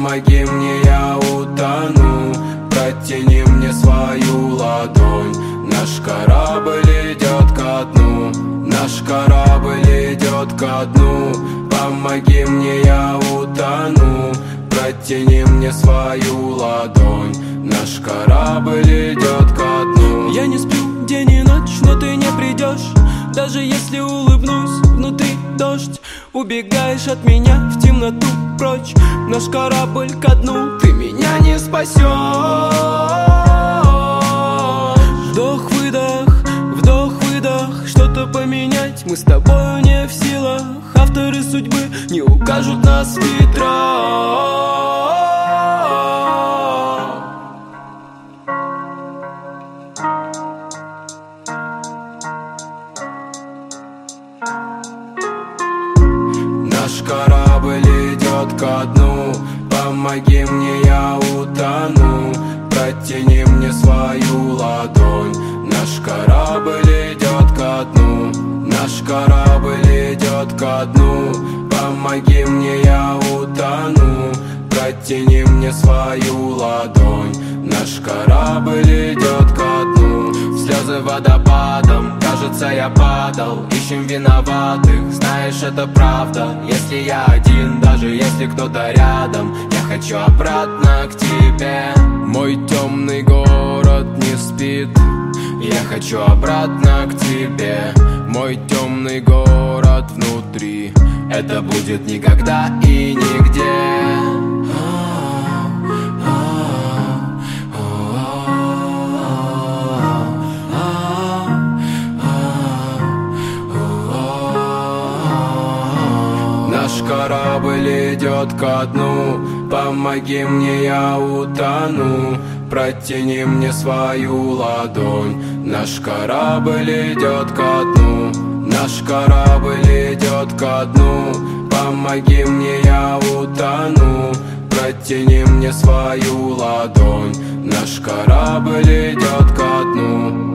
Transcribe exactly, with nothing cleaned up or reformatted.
помоги мне, я утону. Протяни мне свою ладонь. Наш корабль идет ко дну. Наш корабль идет ко дну. Помоги мне, я утону. Протяни мне свою ладонь. Наш корабль идет ко дну. Я не сплю день и ночь, но ты не придешь. Даже если улыбнусь, внутри дождь. Убегаешь от меня в темноту прочь. Наш корабль ко дну, ты меня не спасешь. Вдох-выдох, вдох-выдох. Что-то поменять мы с тобою не в силах. Авторы судьбы не укажут нас ветра. Наш корабль идет ко дну. Помоги мне, я утону. Протяни мне свою ладонь. Наш корабль идет ко дну. Наш корабль идет ко дну. Помоги мне, я утону. Протяни мне свою ладонь. Наш корабль идет ко дну. Слезы водопадом, кажется, я падал. Ищем виноватых, знаешь, это правда. Если я один, даже если кто-то рядом, я хочу обратно к тебе. Мой темный город не спит. Я хочу обратно к тебе. Мой темный город внутри. Это будет никогда и нигде. Наш корабль идет ко дну. Помоги мне, я утону. Протяни мне свою ладонь. Наш корабль идет ко дну. Наш корабль идет ко дну. Помоги мне, я утону. Протяни мне свою ладонь. Наш корабль идет ко дну.